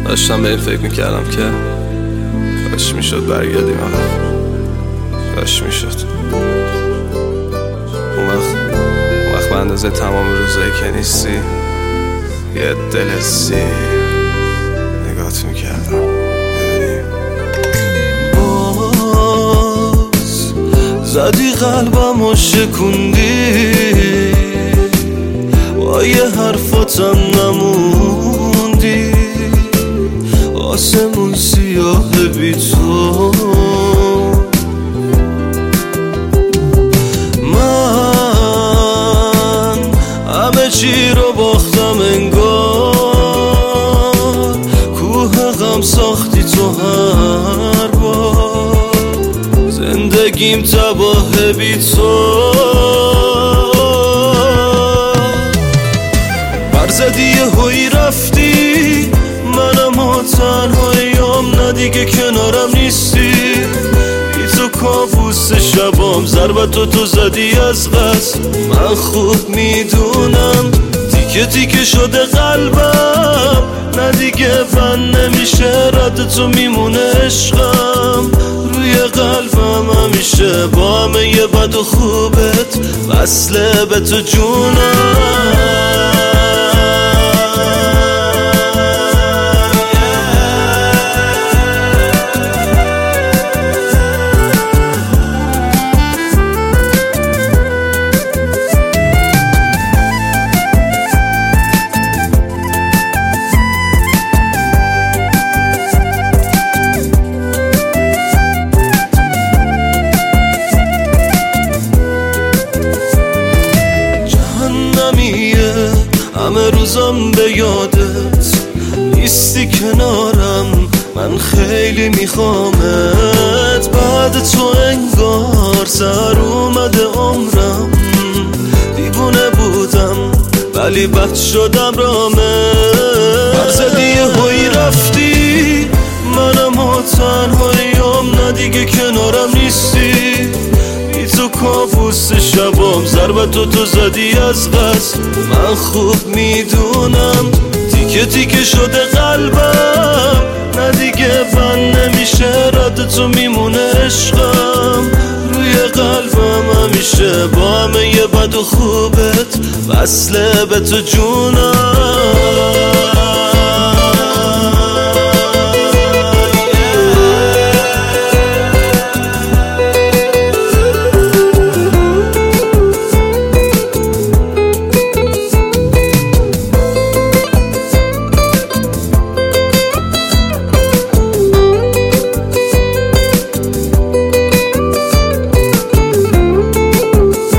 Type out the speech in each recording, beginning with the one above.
داشتم به این فکر میکردم که کاش میشد برگردیم کاش میشد اون وقت به اندازه تمام روزایی که نیستی یه دل سی نگات میکردم. باز زدی قلبم و شکوندی، با یه حرفاتم نموندی، آسمون سیاه بی تو. من همه چی رو باختم انگار، کوه غم ساختی تو هر بار، زندگیم تباه بی تو. برزدی یه هوی رفتی، منم ها تنهاییم، نه دیگه کنارم نیستی، بی تو کابوس شبام، ضربتو تو زدی از قصد. من خوب میدونم تیکه تیکه شده قلبم، نه دیگه بند نمیشه، رد تو میمونه عشقم روی قلبم همیشه، با همه یه بد و خوبت وصله به تو جونم. همه روزم به یادت نیستی کنارم، من خیلی میخوامت، بعد تو انگار سر اومده عمرم، دیوونه بودم ولی بد شدم رامت. برزدی یه هوی رفتی، منم ها تنهاییم، نه دیگه کنارم نیستی، تو کابوس شبام، ضربتو تو زدی از قصد. من خوب میدونم تیکه تیکه شده قلبم، نه دیگه بند نمیشه، رد تو میمونه عشقم روی قلبم همیشه، با همه یه بد و خوبت وصله به تو جونم.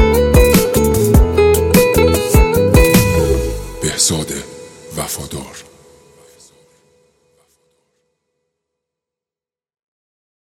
بهزاد وفادار.